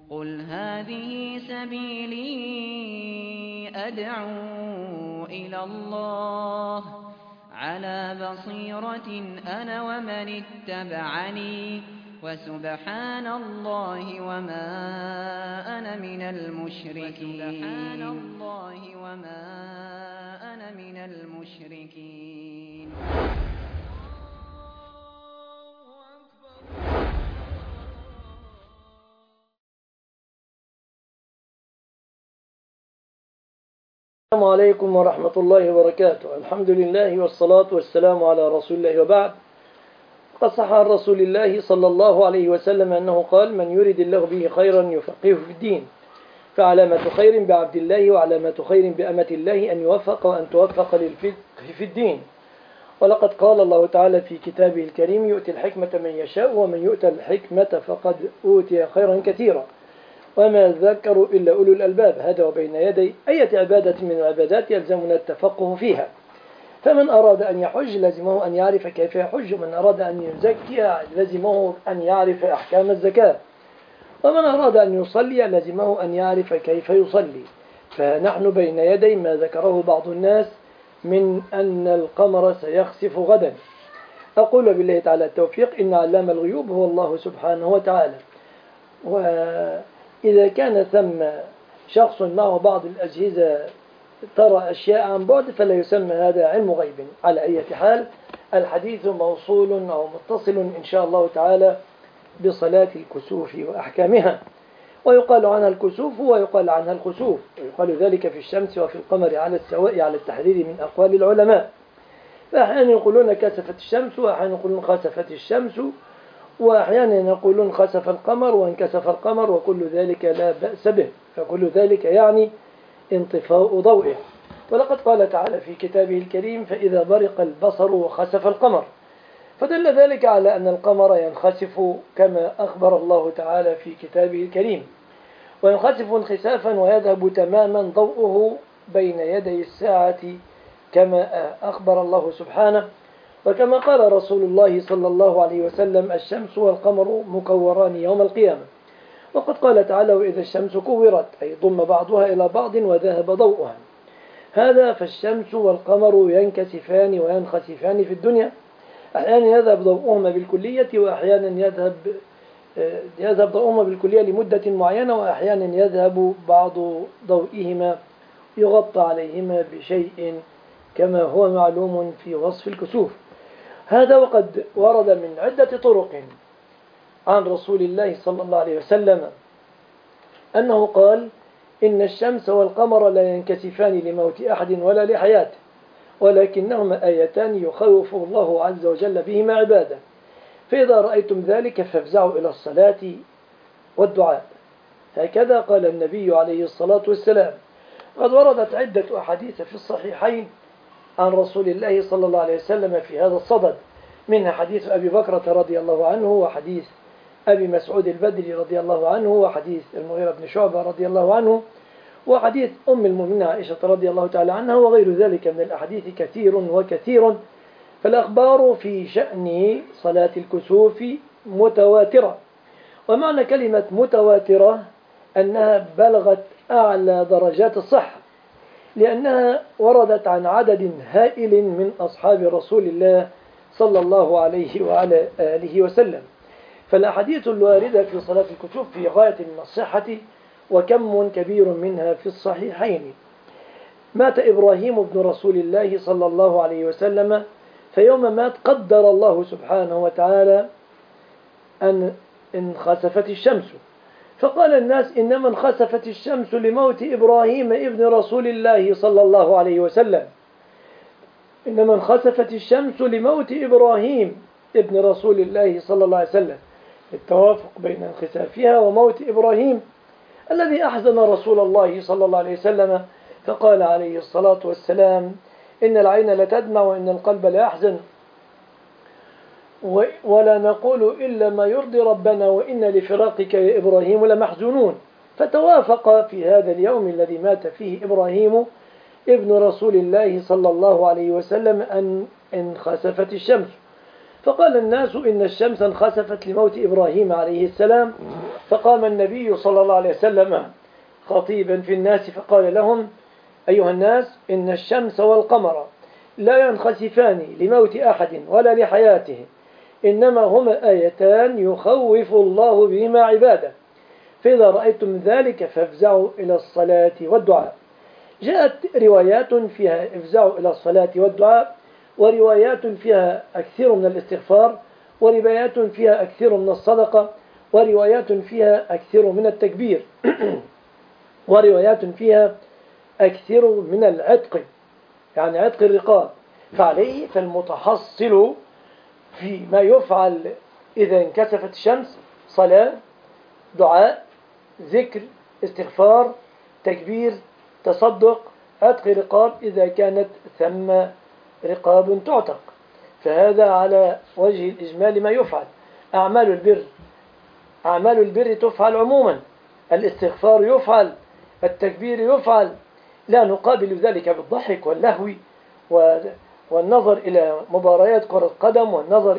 قل هذه سبيلي أدعو إلى الله على بصيرة أنا ومن اتبعني وسبحان الله وما أنا من المشركين. السلام عليكم ورحمة الله وبركاته. الحمد لله والصلاة والسلام على رسول الله، وبعد. قد صح عن رسول الله صلى الله عليه وسلم أنه قال: من يرد الله به خيرا يفقهه في الدين. فعلامة خير بعبد الله وعلامة خير بأمة الله أن يوفق وأن توفق للفقه في الدين. ولقد قال الله تعالى في كتابه الكريم: يؤتي الحكمة من يشاء ومن يؤتى الحكمة فقد أوتي خيرا كثيرا وما ذكروا إلا أولو الألباب. هذا وبين يدي أي عبادة من العبادات يلزمنا التفقه فيها. فمن أراد أن يحج لزمه أن يعرف كيف يحج، ومن أراد أن يزكي لزمه أن يعرف أحكام الزكاة، ومن أراد أن يصلي لزمه أن يعرف كيف يصلي. فنحن بين يدي ما ذكره بعض الناس من أن القمر سيخسف غدا. أقول بالله تعالى التوفيق، إن علام الغيوب هو الله سبحانه وتعالى. وإذا كان ثم شخص معه بعض الأجهزة ترى أشياء عن بعد فلا يسمى هذا علم غيب. على أي حال، الحديث موصول أو متصل إن شاء الله تعالى بصلاة الكسوف وأحكامها. ويقال عنها الكسوف ويقال عنها الخسوف، ويقال ذلك في الشمس وفي القمر على السواء على التحرير من أقوال العلماء. فأحيانا يقولون كسفت الشمس، وأحيانا يقولون خسفت الشمس، وأحيانا يقولون خسف القمر وانكسف القمر، وكل ذلك لا بأس به، فكل ذلك يعني انطفاء ضوئه. ولقد قال تعالى في كتابه الكريم: فإذا برق البصر وخسف القمر. فدل ذلك على أن القمر ينخسف كما أخبر الله تعالى في كتابه الكريم، وينخسف انخسافا ويذهب تماما ضوءه بين يدي الساعة كما أخبر الله سبحانه. وكما قال رسول الله صلى الله عليه وسلم: الشمس والقمر مكوران يوم القيامة. وقد قال تعالى: وإذا الشمس كورت، أي ضم بعضها إلى بعض وذهب ضوءها. هذا فالشمس والقمر ينكسفان وينخسفان في الدنيا، أحيانا يذهب ضوءهما بالكلية، وأحيانا يذهب ضوءهما بالكلية لمدة معينة، وأحيانا يذهب بعض ضوئهما يغطى عليهما بشيء كما هو معلوم في وصف الكسوف. هذا وقد ورد من عدة طرق عن رسول الله صلى الله عليه وسلم أنه قال: إن الشمس والقمر لا ينكسفان لموت أحد ولا لحياته، ولكنهما آيتان يخوف الله عز وجل بهما عباده، فإذا رأيتم ذلك فافزعوا إلى الصلاة والدعاء. هكذا قال النبي عليه الصلاة والسلام. قد وردت عدة أحاديث في الصحيحين عن رسول الله صلى الله عليه وسلم في هذا الصدد، منها حديث أبي بكرة رضي الله عنه، وحديث أبي مسعود البدري رضي الله عنه، وحديث المغيرة بن شعبة رضي الله عنه، وحديث أم المؤمنين عائشة رضي الله تعالى عنها، وغير ذلك من الأحاديث كثير وكثير. فالأخبار في شأن صلاة الكسوف متواترة. ومعنى كلمة متواترة أنها بلغت أعلى درجات الصحة، لأنها وردت عن عدد هائل من أصحاب رسول الله صلى الله عليه وعلى آله وسلم. فالأحاديث الواردة في صلاة الكسوف في غاية من الصحة، وكم كبير منها في الصحيحين. مات إبراهيم بن رسول الله صلى الله عليه وسلم، فيوم مات قدر الله سبحانه وتعالى أن انخسفت الشمس، فقال الناس: إنما انخسفت الشمس لموت إبراهيم ابن رسول الله صلى الله عليه وسلم، إنما انخسفت الشمس لموت إبراهيم ابن رسول الله صلى الله عليه وسلم، التوافق بين انخسافها وموت إبراهيم الذي أحزن رسول الله صلى الله عليه وسلم. فقال عليه الصلاة والسلام: إن العين لتدمع وإن القلب لا يحزن، ولا نقول إلا ما يرضي ربنا، وإن لفراقك يا إبراهيم لمحزونون. فتوافق في هذا اليوم الذي مات فيه إبراهيم ابن رسول الله صلى الله عليه وسلم أن انخسفت الشمس. فقال الناس: إن الشمس انخسفت لموت إبراهيم عليه السلام، فقام النبي صلى الله عليه وسلم خطيبا في الناس فقال لهم: أيها الناس، إن الشمس والقمر لا ينخسفان لموت أحد ولا لحياته، إنما هما آيتان يخوف الله بهما عباده، فإذا رأيتم ذلك فافزعوا إلى الصلاة والدعاء. جاءت روايات فيها افزعوا إلى الصلاة والدعاء، وروايات فيها أكثر من الاستغفار، وروايات فيها أكثر من الصدقة، وروايات فيها أكثر من التكبير وروايات فيها أكثر من العتق، يعني عتق الرقاب. فعليه فالمتحصل في ما يفعل إذا انكسفت الشمس: صلاة، دعاء، ذكر، استغفار، تكبير، تصدق، عتق رقاب إذا كانت ثم رقاب تعتق. فهذا على وجه الإجمال ما يفعل. أعمال البر تفعل عموما، الاستغفار يفعل، التكبير يفعل، لا نقابل ذلك بالضحك واللهو والنظر إلى مباريات كرة قدم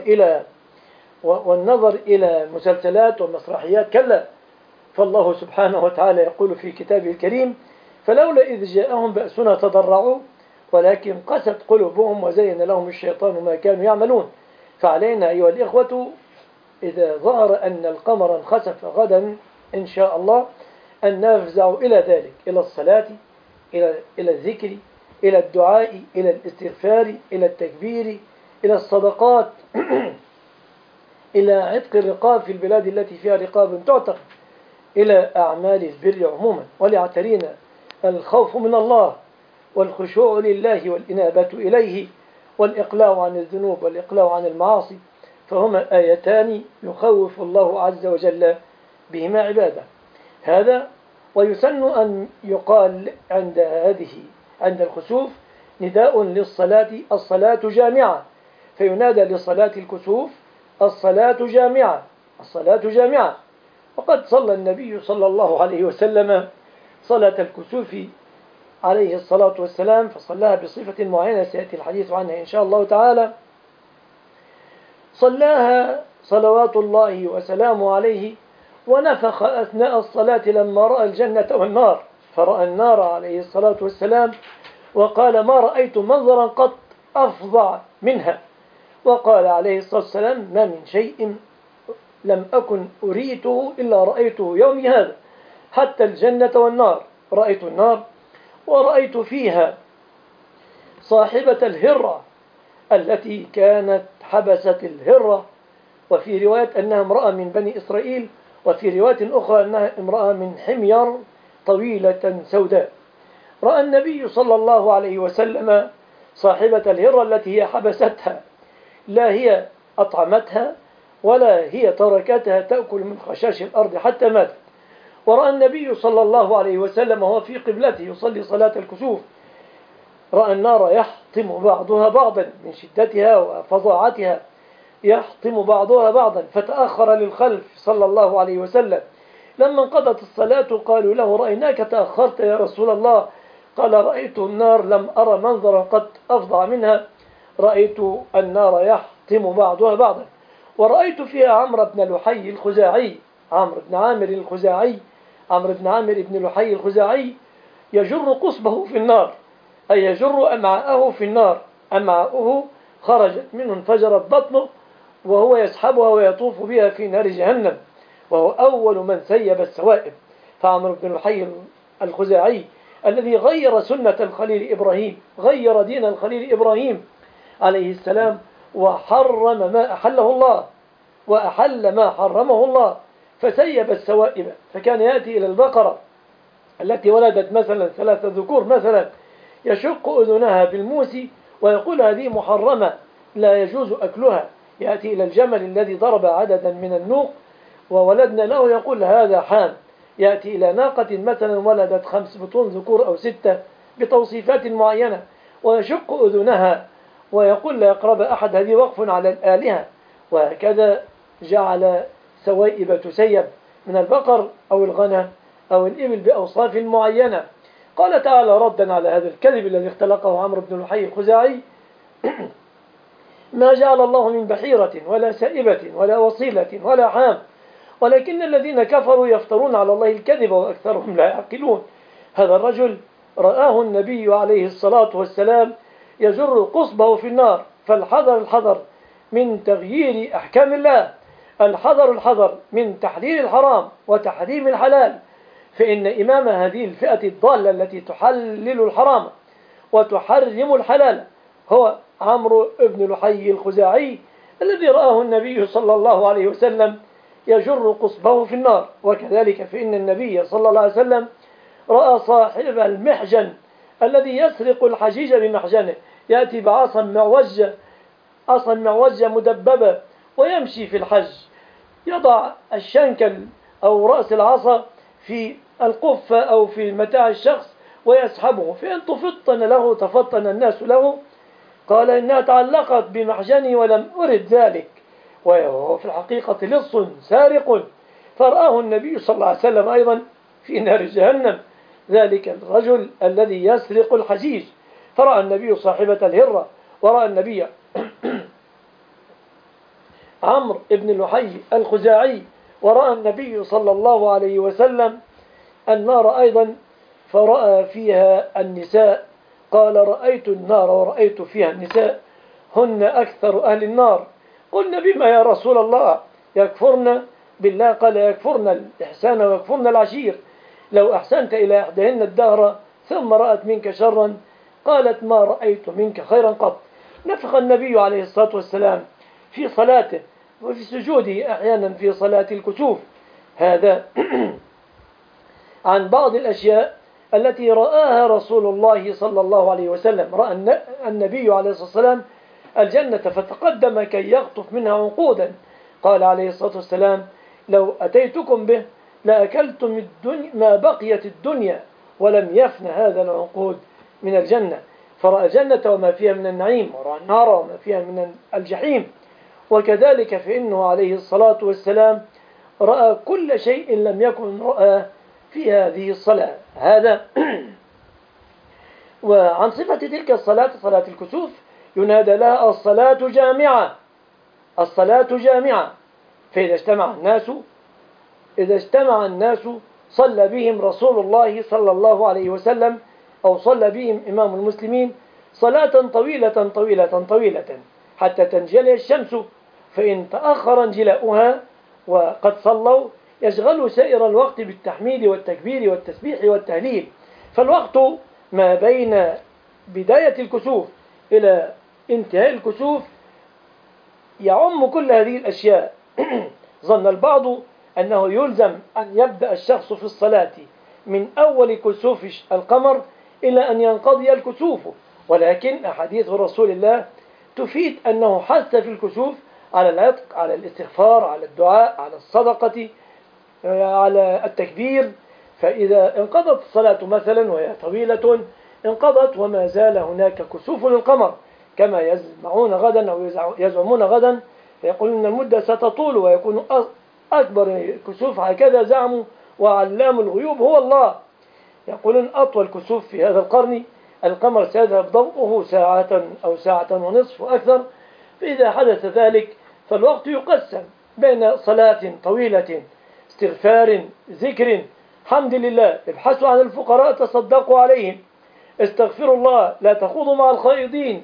والنظر إلى مسلسلات ومسرحيات، كلا. فالله سبحانه وتعالى يقول في كتابه الكريم: فلولا إذ جاءهم بأسنا تضرعوا ولكن قست قلوبهم وزين لهم الشيطان ما كانوا يعملون. فعلينا أيها الإخوة إذا ظهر أن القمر انخسف غدا إن شاء الله أن نفزع إلى ذلك، إلى الصلاة، إلى الذكر، إلى الدعاء، إلى الاستغفار، إلى التكبير، إلى الصدقات إلى عتق الرقاب في البلاد التي فيها رقاب تعتق، إلى أعمال البر عموما. وليعترينا الخوف من الله والخشوع لله والإنابة إليه والإقلاع عن الذنوب والإقلاع عن المعاصي، فهما آيتان يخوف الله عز وجل بهما عباده. هذا. ويسن أن يقال عند الكسوف نداء للصلاة: الصلاة جامعة، فينادى لصلاة الكسوف: الصلاة جامعة، الصلاة جامعة. وقد صلى النبي صلى الله عليه وسلم صلاة الكسوف عليه الصلاة والسلام، فصلاها بصفة معينة سيأتي الحديث عنها إن شاء الله تعالى. صلاها صلوات الله وسلامه عليه ونفخ أثناء الصلاة لما رأى الجنة والنار، فرأى النار عليه الصلاة والسلام وقال: ما رأيت منظرا قط أفظع منها. وقال عليه الصلاة والسلام: ما من شيء لم أكن أريته إلا رأيته يومي هذا، حتى الجنة والنار. رأيت النار ورأيت فيها صاحبة الهرة التي كانت حبست الهرة، وفي رواية أنها امرأة من بني إسرائيل، وفي رواية أخرى أنها امرأة من حمير طويلة سوداء. رأى النبي صلى الله عليه وسلم صاحبة الهرة التي هي حبستها، لا هي أطعمتها ولا هي تركتها تأكل من خشاش الأرض حتى ماتت. ورأى النبي صلى الله عليه وسلم وهو في قبلته يصلي صلاة الكسوف، رأى النار يحطم بعضها بعضا من شدتها وفظاعتها، يحطم بعضها بعضا، فتأخر للخلف صلى الله عليه وسلم. لما انقضت الصلاة قالوا له: رأيناك تأخرت يا رسول الله. قال: رأيت النار لم أرى منظرا قد أفظع منها، رأيت النار يحطم بعضها بعضا. ورأيت فيها عمرو بن لحي الخزاعي، عمرو بن عامر بن لحي الخزاعي يجر قصبه في النار، أي يجر أمعاءه في النار، أمعاءه خرجت منه انفجرت بطنه وهو يسحبها ويطوف بها في نار جهنم، وهو أول من سيب السوائب. فعمرو بن لحي الخزاعي الذي غير سنة الخليل إبراهيم، غير دين الخليل إبراهيم عليه السلام، وحرم ما أحله الله وأحل ما حرمه الله، فسيب السوائب. فكان يأتي إلى البقرة التي ولدت مثلا 3 ذكور مثلا، يشق أذنها بالموس ويقول: هذه محرمة لا يجوز أكلها. يأتي إلى الجمل الذي ضرب عددا من النوق وولدنا له، يقول: هذا حام. يأتي إلى ناقة مثلا ولدت 5 بطون ذكور أو 6 بتوصيفات معينة ويشق أذنها ويقول: لا يقرب أحد، هذه وقف على الآلهة. وهكذا جعل سوائب تسيب من البقر أو الغنم أو الإبل بأوصاف معينة. قال تعالى ردا على هذا الكذب الذي اختلقه عمرو بن لحي الخزاعي: ما جعل الله من بحيرة ولا سائبة ولا وصيلة ولا حام ولكن الذين كفروا يفترون على الله الكذب وأكثرهم لا يعقلون. هذا الرجل رآه النبي عليه الصلاة والسلام يجر قصبه في النار، فالحذر الحذر من تغيير أحكام الله، الحذر من تحليل الحرام وتحريم الحلال، فإن إمام هذه الفئة الضالة التي تحلل الحرام وتحرم الحلال هو عمرو بن لحي الخزاعي، الذي رآه النبي صلى الله عليه وسلم يجر قصبه في النار. وكذلك فإن النبي صلى الله عليه وسلم رأى صاحب المحجن الذي يسرق الحجيج بمحجنه، يأتي بعصا معوجة مدببة ويمشي في الحج، يضع الشنكل أو رأس العصا في القفة أو في متاع الشخص ويسحبه، فإن تفطن الناس له قال إنها تعلقت بمحجني ولم أرد ذلك، وهو في الحقيقة لص سارق. فرآه النبي صلى الله عليه وسلم أيضا في نار جهنم، ذلك الرجل الذي يسرق الحجيج. فرأى النبي صاحبة الهرة، ورأى النبي عمرو بن لحي الخزاعي، ورأى النبي صلى الله عليه وسلم النار أيضا، فرأى فيها النساء، قال رأيت النار ورأيت فيها النساء هن أكثر أهل النار. قلنا بما يا رسول الله؟ يكفرن بالله، قال يكفرن الإحسان ويكفرن العشير. لو أحسنت إلى إحداهن الدهر ثم رأت منك شرا قالت ما رأيت منك خيرا قط. نفخ النبي عليه الصلاة والسلام في صلاته وفي سجوده أحيانا في صلاة الكسوف هذا عن بعض الأشياء التي رآها رسول الله صلى الله عليه وسلم. رأى النبي عليه الصلاة والسلام الجنة فتقدم كي يخطف منها عنقودا، قال عليه الصلاة والسلام لو أتيتكم به لأكلتم ما بقيت الدنيا ولم يفن هذا العنقود من الجنة. فرأى الجنة وما فيها من النعيم، ورأى النار وما فيها من الجحيم. وكذلك فإنه عليه الصلاة والسلام رأى كل شيء لم يكن رأى في هذه الصلاة. هذا وعن صفة تلك الصلاة صلاة الكسوف ينادى لها الصلاة جامعة، الصلاة جامعة. فإذا اجتمع الناس صلى بهم رسول الله صلى الله عليه وسلم، أو صلى بهم إمام المسلمين صلاة طويلة طويلة طويلة حتى تنجلي الشمس، فإن تأخر انجلاؤها وقد صلوا يشغلوا سائر الوقت بالتحميد والتكبير والتسبيح والتهليل. فالوقت ما بين بداية الكسوف إلى انتهاء الكسوف يعم كل هذه الأشياء. ظن البعض أنه يلزم أن يبدأ الشخص في الصلاة من أول كسوف القمر إلى أن ينقضي الكسوف، ولكن أحاديث رسول الله تفيد أنه حث في الكسوف على العتق، على الاستغفار، على الدعاء، على الصدقة، على التكبير. فإذا انقضت الصلاة مثلا وهي طويلة انقضت وما زال هناك كسوف للقمر كما يزعمون غدا أو يزعمون غدا، فيقولون المدة ستطول ويكون أكبر كسوف، هكذا زعموا، وعلام الغيوب هو الله. يقولون أطول كسوف في هذا القرن القمر سيذهب ضوءه ساعة أو ساعة ونصف وأكثر. فإذا حدث ذلك فالوقت يقسم بين صلاة طويلة، استغفار، ذكر، حمد لله، ابحثوا عن الفقراء تصدقوا عليهم، استغفروا الله، لا تخوضوا مع الخائضين،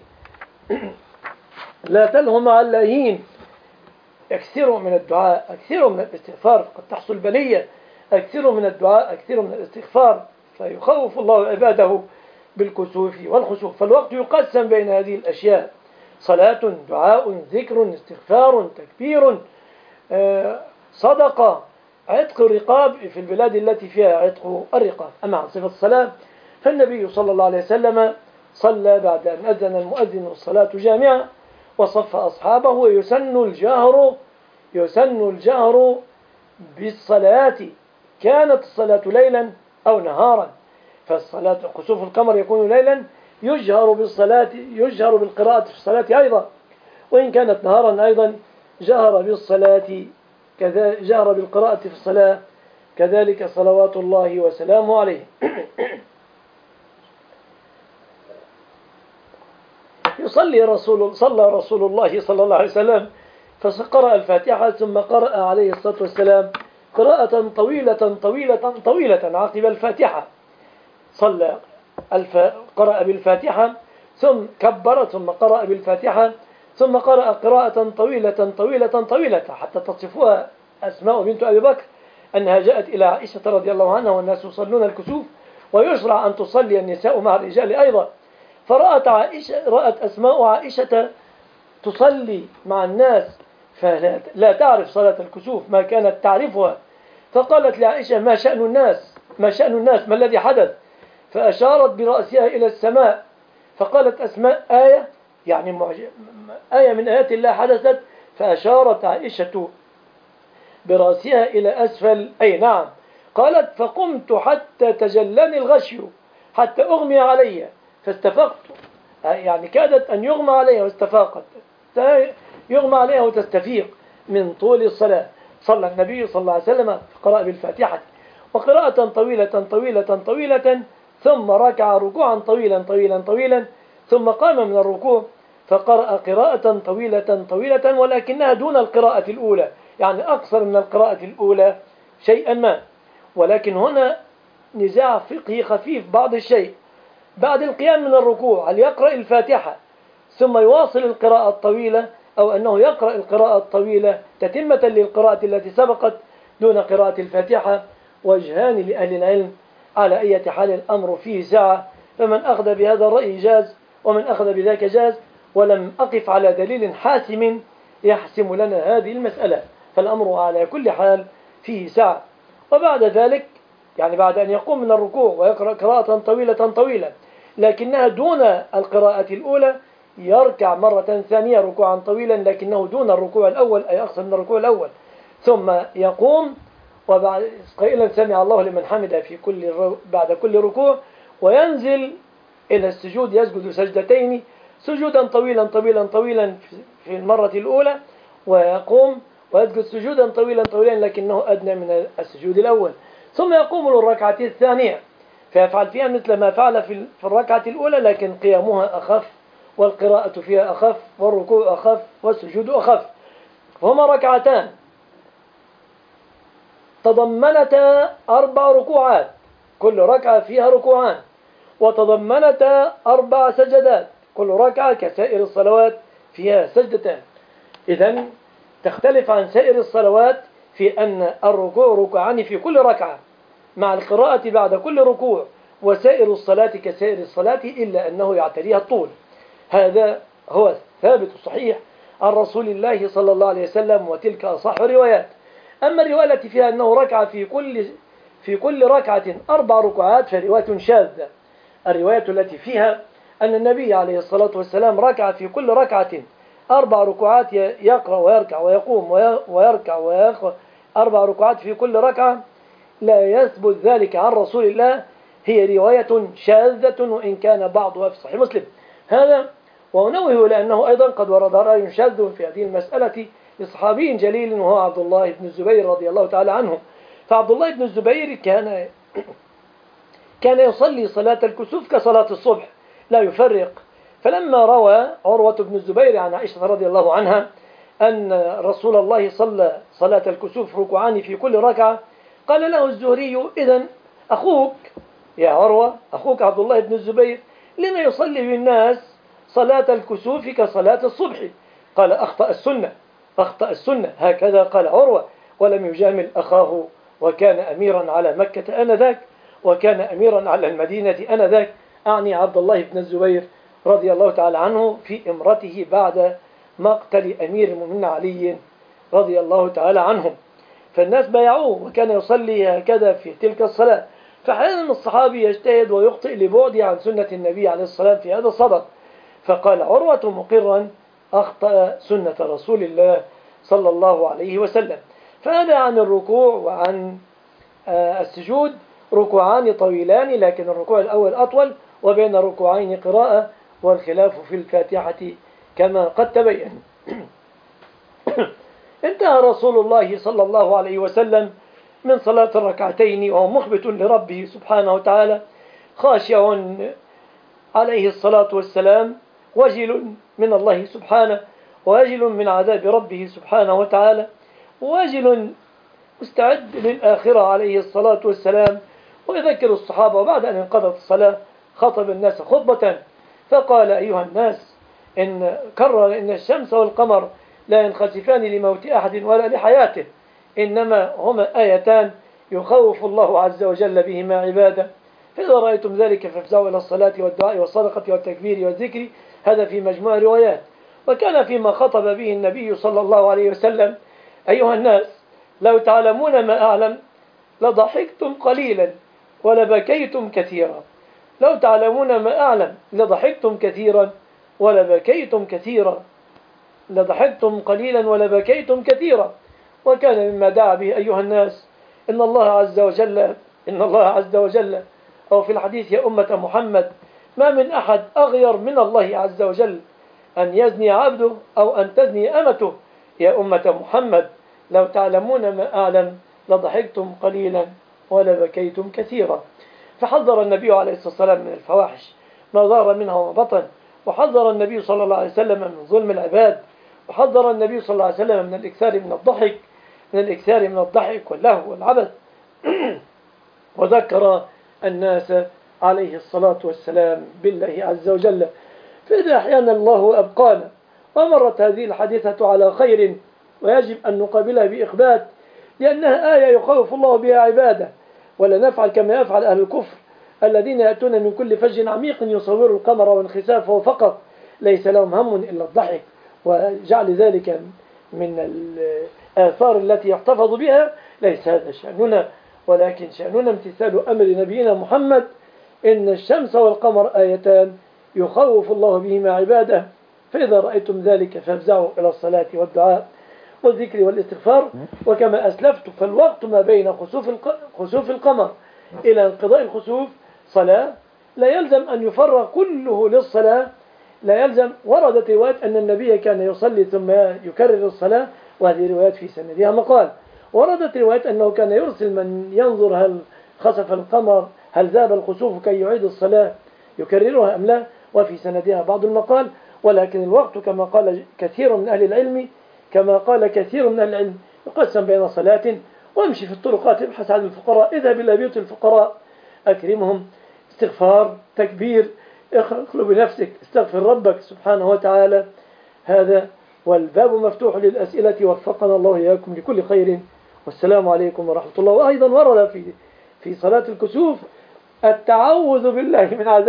لا تلهوا مع اللاهين، اكثروا من الدعاء، اكثروا من الاستغفار قد تحصل بلية، اكثروا من الدعاء، اكثروا من الاستغفار، فيخوف الله عباده بالكسوف والخسوف. فالوقت يقسم بين هذه الأشياء: صلاة، دعاء، ذكر، استغفار، تكبير، صدقة، عتق الرقاب في البلاد التي فيها عتق الرقاب. أما عن صفة الصلاة فالنبي صلى الله عليه وسلم صلى بعد أن أذن المؤذن والصلاة جامعة وصف أصحابه، ويسن الجهر بالصلاة، كانت الصلاة ليلا أو نهارا. فالصلاة خسوف القمر يكون ليلا يجهر بالقراءة في الصلاة أيضا، وإن كانت نهارا أيضا جهر بالقراءة في الصلاة، كذلك صلوات الله وسلامه عليه. صلى رسول الله صلى الله عليه وسلم فقرأ الفاتحة ثم قرأ عليه الصلاة والسلام قراءة طويلة طويلة طويلة عقب الفاتحة. صلى قرأ بالفاتحة ثم كبر ثم قرأ بالفاتحة ثم قرأ قراءة طويلة طويلة طويلة حتى تصفها أسماء بنت أبي بكر أنها جاءت إلى عائشة رضي الله عنها والناس يصلون الكسوف ويشرع أن تصلي النساء مع الرجال أيضا، رأت أسماء عائشة تصلي مع الناس فلا تعرف صلاة الكسوف ما كانت تعرفها، فقالت لعائشة ما شأن الناس ما الذي حدث؟ فأشارت برأسها إلى السماء، فقالت أسماء آية يعني آية من آيات الله حدثت، فأشارت عائشة برأسها إلى أسفل، أي نعم. قالت فقمت حتى تجلاني الغشي حتى أغمي علي فاستفقت، يعني كادت أن يغمى عليها واستفاقت، يغمى عليها وتستفيق من طول الصلاة. صلى النبي صلى الله عليه وسلم قرأ بالفاتحة وقراءة طويلة طويلة طويلة ثم ركع ركوعا طويلا طويلا طويلا ثم قام من الركوع فقرأ قراءة طويلة طويلة ولكنها دون القراءة الأولى، يعني أقصر من القراءة الأولى شيئا ما. ولكن هنا نزاع فقهي خفيف بعض الشيء، بعد القيام من الركوع هل يقرأ الفاتحة ثم يواصل القراءة الطويلة أو أنه يقرأ القراءة الطويلة تتمة للقراءة التي سبقت دون قراءة الفاتحة؟ وجهان لأهل العلم، على أي حال الأمر فيه سعة، فمن أخذ بهذا الرأي جاز ومن أخذ بذاك جاز، ولم أقف على دليل حاسم يحسم لنا هذه المسألة، فالأمر على كل حال فيه سعة. وبعد ذلك يعني بعد أن يقوم من الركوع ويقرأ قراءة طويلة طويلة لكنها دون القراءة الأولى يركع مرة ثانية ركوعا طويلا لكنه دون الركوع الأول، أي أقصر من الركوع الأول، ثم يقوم وبعد قائلا سمع الله لمن حمده بعد كل ركوع، وينزل إلى السجود يسجد سجدتين سجودا طويلا طويلا طويلا في المرة الأولى، ويقوم ويسجد سجودا طويلا طويلا لكنه أدنى من السجود الأول، ثم يقوم للركعة الثانية فيفعل فيها مثل ما فعل في الركعة الأولى، لكن قيامها أخف والقراءة فيها أخف والركوع أخف والسجود أخف. فهما ركعتان تضمنتا 4 ركوعات، كل ركعة فيها ركوعان، وتضمنتا 4 سجدات، كل ركعة كسائر الصلوات فيها سجدتان. إذن تختلف عن سائر الصلوات في أن الركوع ركوعان في كل ركعة مع القراءة بعد كل ركوع، وسائر الصلاة كسائر الصلاة إلا أنه يعتريها الطول. هذا هو الثابت الصحيح عن رسول الله صلى الله عليه وسلم، وتلك أصح روايات. أما الرواية التي فيها أنه ركع في كل ركعة 4 ركعات فرواية شاذة. الرواية التي فيها أن النبي عليه الصلاة والسلام ركع في كل ركعة 4 ركعات، يقرأ ويركع ويقوم ويركع ويقرأ 4 ركعات في كل ركعة، لا يثبت ذلك عن رسول الله، هي رواية شاذة وإن كان بعضها في صحيح مسلم. هذا ونوه لأنه أيضا قد ورد رأي شاذ في هذه المسألة لصحابي جليل وهو عبد الله بن الزبير رضي الله تعالى عنه. فعبد الله بن الزبير كان يصلي صلاة الكسوف كصلاة الصبح لا يفرق. فلما روى عروة بن الزبير عن عائشة رضي الله عنها أن رسول الله صلى صلاة الكسوف ركوعان في كل ركعة، قال له الزهري إذن أخوك يا عروة، أخوك عبد الله بن الزبير لما يصلي بالناس صلاة الكسوف كصلاة الصبح؟ قال أخطأ السنة، هكذا قال عروة، ولم يجامل أخاه، وكان أميرا على مكة آنذاك وكان أميرا على المدينة آنذاك، أعني عبد الله بن الزبير رضي الله تعالى عنه في إمرته بعد مقتل أمير المؤمنين علي رضي الله تعالى عنهم. فالناس بايعوه وكان يصلي هكذا في تلك الصلاة. فأحيانا الصحابي يجتهد ويخطئ لبعده عن سنة النبي عليه الصلاة والسلام في هذا الصدد، فقال عروة مقرا أخطأ سنة رسول الله صلى الله عليه وسلم. فهذا عن الركوع وعن السجود، ركوعان طويلان لكن الركوع الأول أطول، وبين ركوعين قراءة، والخلاف في الفاتحة كما قد تبين. انتهى رسول الله صلى الله عليه وسلم من صلاة الركعتين وهو مخبت لربه سبحانه وتعالى، خاشع عليه الصلاة والسلام، وجل من الله سبحانه، ووجل من عذاب ربه سبحانه وتعالى، ووجل مستعد للآخرة عليه الصلاة والسلام، ويذكر الصحابة. وبعد أن انقضت الصلاة خطب الناس خطبة فقال: أيها الناس، كرر إن الشمس والقمر لا ينخسفان لموت أحد ولا لحياته، إنما هما آيتان يخوف الله عز وجل بهما عباده، فإذا رأيتم ذلك فافزعوا إلى الصلاة والدعاء والصدقة والتكبير والذكر. هذا في مجموع روايات. وكان فيما خطب به النبي صلى الله عليه وسلم: أيها الناس، لو تعلمون ما أعلم لضحكتم قليلا ولبكيتم كثيرا. لو تعلمون ما أعلم لضحكتم كثيرا ولبكيتم كثيرا، لضحكتم قليلا ولبكيتم كثيرا. وكان مما دعا به: أيها الناس، إن الله عز وجل أو في الحديث: يا أمة محمد، ما من أحد أغير من الله عز وجل أن يزني عبده أو أن تزني أمته. يا أمة محمد، لو تعلمون ما أعلم لضحكتم قليلا ولبكيتم كثيرا. فحذر النبي عليه الصلاة والسلام من الفواحش ما ظهر منها وما بطن، وحذر النبي صلى الله عليه وسلم من ظلم العباد، وحذر النبي صلى الله عليه وسلم من الإكثار من الضحك واللهو والعبث وذكر الناس عليه الصلاة والسلام بالله عز وجل. فإذا أحيانا الله أبقانا ومرت هذه الحادثة على خير، ويجب أن نقابلها بإخبات، لأنها آية يخوف الله بها عباده. ولا نفعل كما يفعل أهل الكفر الذين يأتون من كل فج عميق يصور القمر وانخسافه فقط، ليس لهم هم إلا الضحك وجعل ذلك من الآثار التي يحتفظ بها. ليس هذا شأننا، ولكن شأننا امتثال أمر نبينا محمد: إن الشمس والقمر آيتان يخوف الله بهما عباده، فإذا رأيتم ذلك فافزعوا إلى الصلاة والدعاء والذكر والاستغفار. وكما أسلفت، فالوقت ما بين خسوف القمر إلى انقضاء الخسوف صلاة، لا يلزم أن يفرغ كله للصلاة، لا يلزم. وردت روايات أن النبي كان يصلي ثم يكرر الصلاة، وهذه روايات في سندها مقال. وردت روايات أنه كان يرسل من ينظر هل خسف القمر، هل ذهب الخسوف، كي يعيد الصلاة يكررها أم لا، وفي سندها بعض المقال. ولكن الوقت كما قال كثير من أهل العلم يقسم بين صلاة: وامشي في الطرقات ابحث عن الفقراء، اذهب إلى بيوت الفقراء أكرمهم، استغفار، تكبير، اخلو بنفسك، استغفر ربك سبحانه وتعالى. هذا، والباب مفتوح للأسئلة، وفقنا الله إياكم لكل خير، والسلام عليكم ورحمة الله. وأيضا ورد في صلاة الكسوف التعوذ بالله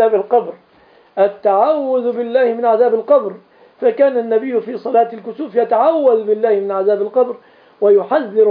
من عذاب القبر، فكان النبي في صلاة الكسوف يتعوذ بالله من عذاب القبر، ويحذر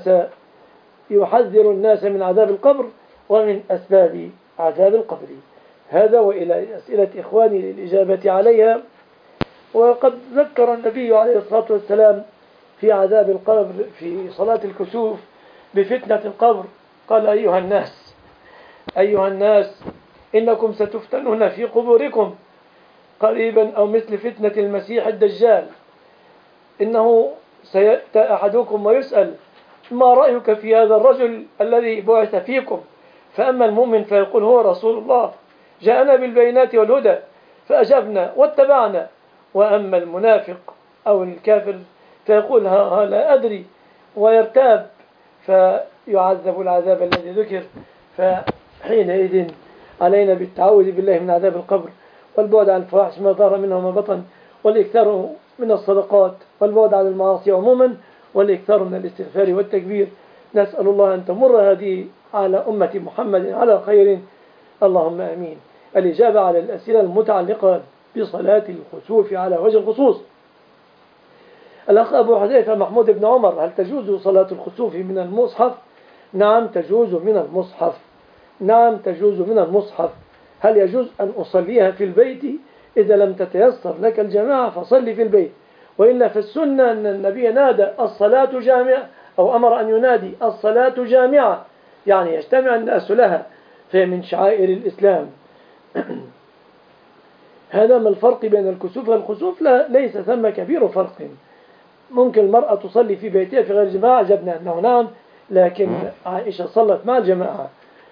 الناس من عذاب القبر ومن أسباب عذاب القبر. هذا، وإلى أسئلة إخواني للإجابة عليها. وقد ذكر النبي عليه الصلاة والسلام في عذاب القبر في صلاة الكسوف بفتنة القبر، قال: أيها الناس، إنكم ستفتنون في قبوركم قريبا، أو مثل فتنة المسيح الدجال. إنه سيأتى أحدكم ويسأل: ما رأيك في هذا الرجل الذي بعث فيكم؟ فأما المؤمن فيقول: هو رسول الله، جاءنا بالبينات والهدى فأجبنا واتبعنا. وأما المنافق أو الكافر فيقول: ها لا أدري، ويرتاب، فيعذب العذاب الذي ذكر. فحينئذ علينا بالتعوذ بالله من عذاب القبر، والبعد عن الفواحش ما ظهر منه وما بطن، والإكثار من الصدقات، والبعد عن المعاصي عموما، والإكثار من الاستغفار والتكبير. نسأل الله أن تمر هذه على أمة محمد على خير، اللهم آمين. الإجابة على الأسئلة المتعلقة بصلاة الخسوف على وجه الخصوص. الأخ أبو حذيفة محمود بن عمر: هل تجوز صلاة الخسوف من المصحف؟ نعم تجوز من المصحف. هل يجوز أن أصليها في البيت؟ إذا لم تتيسر لك الجماعة فصلي في البيت، وإلا في السنة أن النبي نادى الصلاة جامعة، أو أمر أن ينادي الصلاة جامعة، يعني يجتمع الناس لها، فهي من شعائر الإسلام. هذا ما الفرق بين الكسوف والخسوف؟ ليس ثم كبير فرق. ممكن المرأة تصلي في بيتها في غير جماعة، جبنا أنه نعم، لكن عائشة صلت مع الجماعة.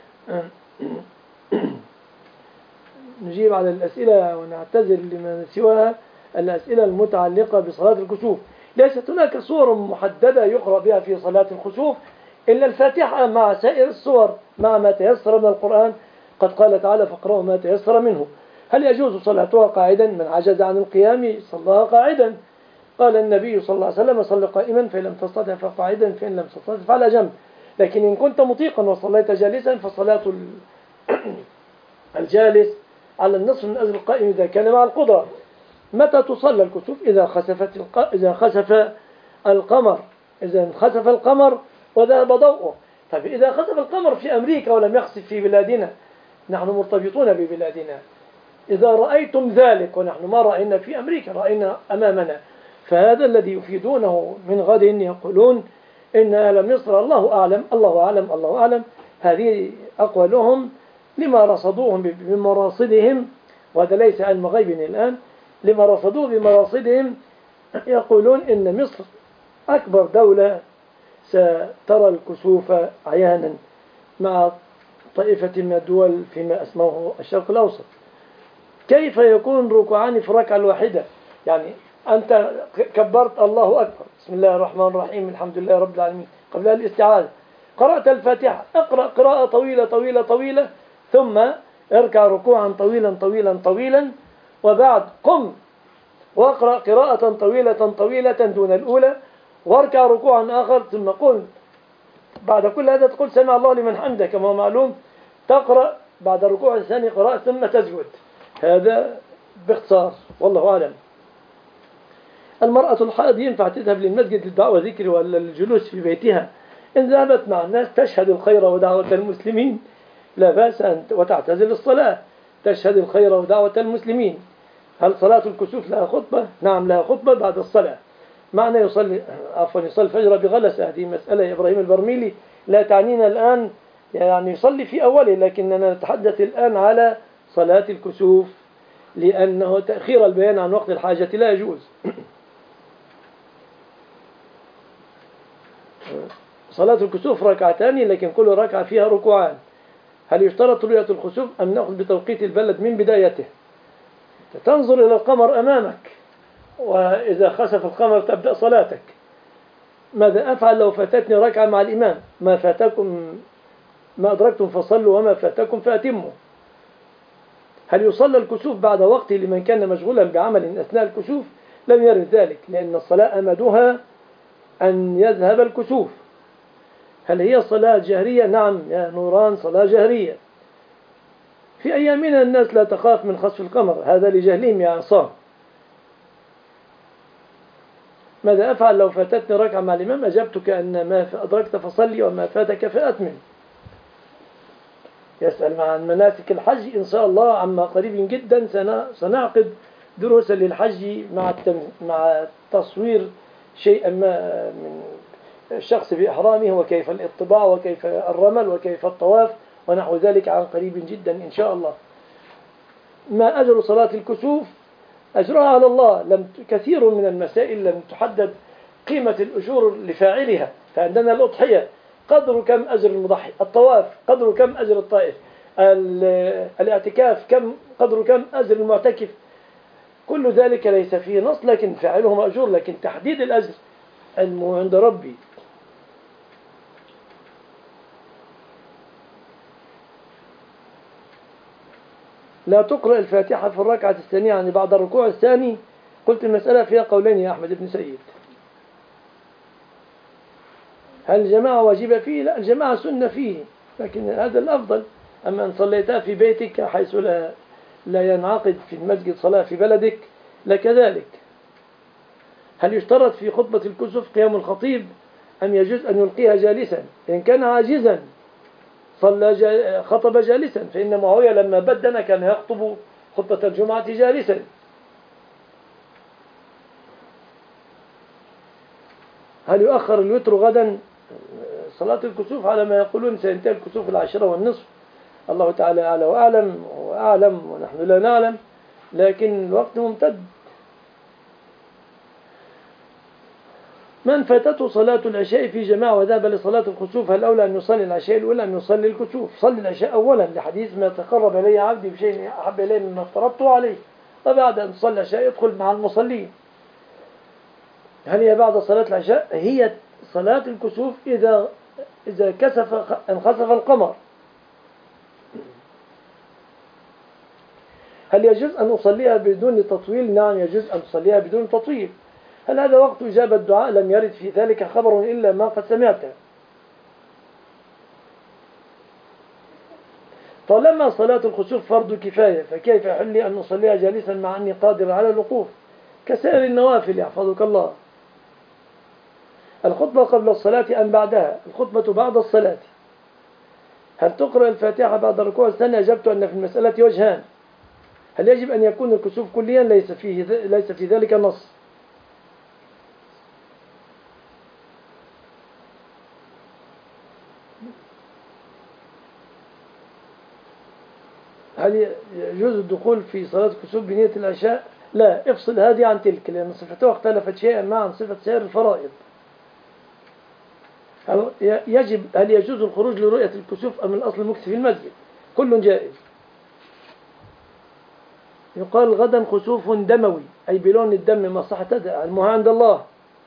نجيب على الأسئلة ونعتذر لمن سواها. الأسئلة المتعلقة بصلاة الكسوف: ليست هناك صور محددة يقرأ بها في صلاة الخسوف، إلا الفاتحة مع سائر السور مع ما تيسر من القرآن. قد قال تعالى فاقرأوا ما تيسر منه. هل يجوز صلاتها قاعدا؟ من عجز عن القيام صلاها قاعدا. قال النبي صلى الله عليه وسلم صل قائما فإن لم تستطع فقاعدا فإن لم تستطع فعلى جنب. لكن إن كنت مطيقا وصليت جالسا فصلاة الجالس على النصف من أجل القائم إذا كان مع القدرة. متى تصلى الكسوف؟ إذا خسف القمر وذهب ضوءه. طيب إذا خسف القمر في أمريكا ولم يخسف في بلادنا، نحن مرتبطون ببلادنا، إذا رأيتم ذلك ونحن ما رأينا في أمريكا، رأينا أمامنا، فهذا الذي يفيدونه من غد يقولون إن أهل مصر الله أعلم الله أعلم الله أعلم. هذه أقوالهم لما رصدوهم بمراصدهم، وهذا ليس علم غيب الآن، لما رصدوه بمراصدهم يقولون إن مصر أكبر دولة سترى الكسوف عيانا مع طائفة من الدول فيما اسمه الشرق الأوسط. كيف يكون ركوعان في الركعة الواحدة؟ يعني أنت كبرت الله أكبر بسم الله الرحمن الرحيم الحمد لله رب العالمين قبل الاستعاذة، قرأت الفاتحة، اقرأ قراءة طويلة طويلة طويلة، ثم اركع ركوعا طويلا طويلا طويلا، وبعد قم واقرأ قراءة طويلة طويلة دون الأولى، واركع ركوعا آخر، ثم قل بعد كل هذا تقول سمع الله لمن حمده كما هو معلوم، تقرأ بعد الركوع الثاني قراءة ثم تسجد. هذا باختصار والله أعلم. المرأة الحائض ينفع تذهب للمسجد للدعوة ذكر ولا الجلوس في بيتها؟ إن ذهبت مع الناس تشهد الخير ودعوة المسلمين لا بأس أن وتعتزل الصلاة، تشهد الخير ودعوة المسلمين. هل صلاة الكسوف لها خطبة؟ نعم لها خطبة بعد الصلاة. معنى يصلي الفجر بغلسة، هذه مسألة إبراهيم البرميلي لا تعنينا الآن، يعني يصلي في أوله، لكننا نتحدث الآن على صلاة الكسوف لأنه تأخير البيان عن وقت الحاجة لا يجوز. صلاة الكسوف ركعتان لكن كل ركعة فيها ركوعان. هل يشترط رؤية الكسوف أم نأخذ بتوقيت البلد من بدايته؟ تنظر إلى القمر أمامك، وإذا خسف القمر تبدأ صلاتك. ماذا أفعل لو فاتتني ركعة مع الإمام؟ ما أدركتم فصلوا وما فاتكم فأتموا. هل يصلى الكسوف بعد وقته لمن كان مشغولا بعمل أثناء الكسوف؟ لم يرد ذلك، لأن الصلاة أمدها أن يذهب الكسوف. هل هي صلاة جهرية؟ نعم يا نوران صلاة جهرية. في أيامنا الناس لا تخاف من خسف القمر، هذا لجهلهم يا عصام. ماذا أفعل لو فاتتني ركعة مع الإمام؟ أجبتك أن ما أدركت فصلي وما فاتك فأتمم. يسأل عن مناسك الحج. إن شاء الله عما قريب جدا سنعقد دروسا للحج مع تصوير شيئا ما من الشخص بإحرامه وكيف الاطباع وكيف الرمل وكيف الطواف ونحو ذلك عن قريب جدا إن شاء الله. ما أجر صلاة الكسوف؟ أجرها على الله. كثير من المسائل لم تحدد قيمة الأجور لفاعلها. فعندنا الأضحية قدر كم أجر المضحي، الطواف قدر كم أجر الطائف، الاعتكاف قدر كم أجر المعتكف. كل ذلك ليس فيه نص، لكن فاعله مأجور، لكن تحديد الأجر علمه عند ربي. لا تقرأ الفاتحة في الركعة الثانية يعني بعد الركوع الثاني. قلت المسألة فيها قولين يا أحمد بن سيد. هل الجماعة واجبة فيه؟ لا، الجماعة سنة فيه، لكن هذا الأفضل. أما أن صليتها في بيتك حيث لا ينعقد في المسجد صلاة في بلدك لكذلك. هل يشترط في خطبة الكسوف قيام الخطيب أم يجوز أن يلقيها جالسا؟ إن كان عاجزا خطب جالسا، فإن معاوية لما بدنا كان يخطب خطبة الجمعة جالسا. هل يؤخر الوتر غدا؟ صلاة الكسوف على ما يقولون سينتهي الكسوف 10:30. الله تعالى أعلى وأعلم وأعلم ونحن لا نعلم، لكن الوقت ممتد. من فاتته صلاة العشاء في جماعة وذهب لصلاة الكسوف، هل أولى أن يصلي العشاء الأولى أم يصلي الكسوف؟ صلي العشاء أولا، لحديث ما تقرب إلي عبدي بشيء أحب إلي مما افترضته عليه، وبعد أن تصلي العشاء يدخل مع المصلين. هل هي بعد صلاة العشاء؟ هي صلاة الكسوف إذا إذا انخسف القمر هل يجوز أن أصليها بدون تطويل؟ نعم يجوز أن أصليها بدون تطويل. هل هذا وقت إجابة الدعاء؟ لم يرد في ذلك خبر إلا ما قد سمعته. طالما صلاة الخسوف فرض كفاية فكيف يحل لي أن أصليها جالسا مع أني قادر على الوقوف كسائر النوافل يحفظك الله؟ الخطبة قبل الصلاة أم بعدها؟ الخطبة بعد الصلاة. هل تقرأ الفاتحة بعد ركوع السنة؟ أجبت أن في المسألة وجهان. هل يجب أن يكون الكسوف كليا؟ ليس في ذلك نص. هل يجوز الدخول في صلاة الكسوف بنية العشاء؟ لا، افصل هذه عن تلك لأن صفتها اختلفت شيئا ما عن صفة سائر الفرائض. هل يجوز الخروج لرؤية الكسوف أم الأصل المكث في المسجد؟ كل جائز. يقال غدا خسوف دموي أي بلون الدم مصلحة علمها عند الله.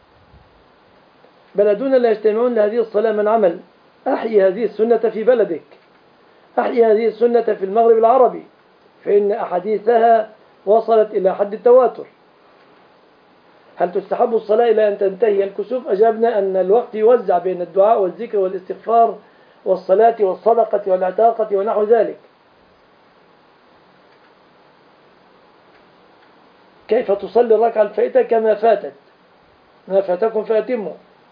بلدنا لا يجتمعون لهذه الصلاة من عمل. أحيي هذه السنة في بلدك، أحيي هذه السنة في المغرب العربي فإن أحاديثها وصلت إلى حد التواتر. هل تستحب الصلاة إلى أن تنتهي الكسوف؟ أجابنا أن الوقت يوزع بين الدعاء والذكر والاستغفار والصلاة والصدقة والعتاقة ونحو ذلك. كيف تصلي الركعة الفائتة؟ كما فاتت، ما فاتكم فأتموا.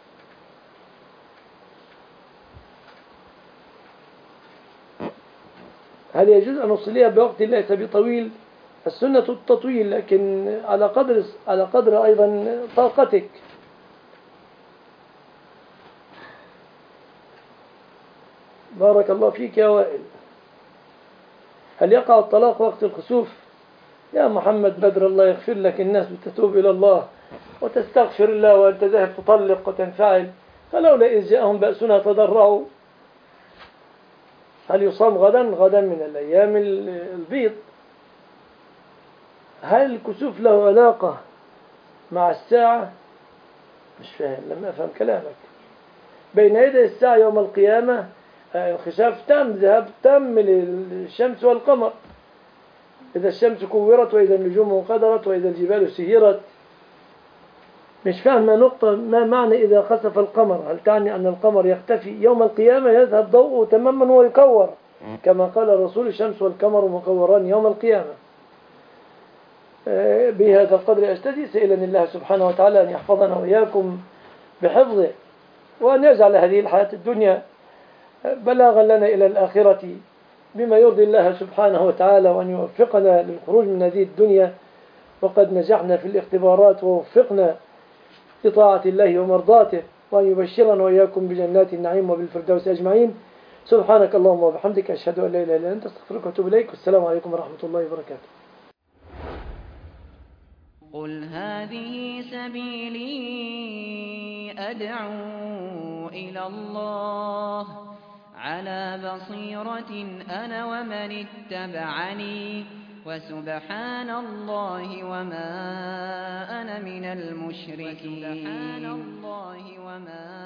هل يجوز أن أصليها بوقت ليس بطويل؟ السنة التطويل لكن على قدر أيضا طاقتك. بارك الله فيك يا وائل. هل يقع الطلاق وقت الخسوف؟ يا محمد بدر الله يغفر لك، الناس تتوب إلى الله وتستغفر الله وأنت ذاهب تطلق وتنفعل، فلولا إذ جاءهم بأسنا تضرعوا. هل يصام غدا من الأيام البيض؟ هل الكسوف له علاقة مع الساعة؟ مش فاهم، لم أفهم كلامك. بين يدي الساعة يوم القيامة انخساف تام، ذهاب تام من الشمس والقمر. إذا الشمس كورت وإذا النجوم انقدرت وإذا الجبال سيرت. مش فاهم نقطة، ما معنى إذا خسف القمر؟ هل تعني أن القمر يختفي يوم القيامة يذهب ضوءه تماما ويكور كما قال الرسول الشمس والقمر مكوران يوم القيامة؟ بهذا القدر أجتدي سائلا الله سبحانه وتعالى أن يحفظنا وإياكم بحفظه وأن يجعل هذه الحياة الدنيا بلاغا لنا إلى الآخرة بما يرضي الله سبحانه وتعالى، وأن يوفقنا للخروج من هذه الدنيا وقد نجحنا في الاختبارات ووفقنا لطاعة الله ومرضاته، وأن يبشرنا وإياكم بجنات النعيم وبالفردوس أجمعين. سبحانك اللهم وبحمدك أشهد أن لا إله إلا أنت أستغفرك وأتوب إليك، والسلام عليكم ورحمة الله وبركاته. قل هذه سبيلي أدعو إلى الله على بصيرة أنا ومن اتبعني وسبحان الله وما أنا من المشركين.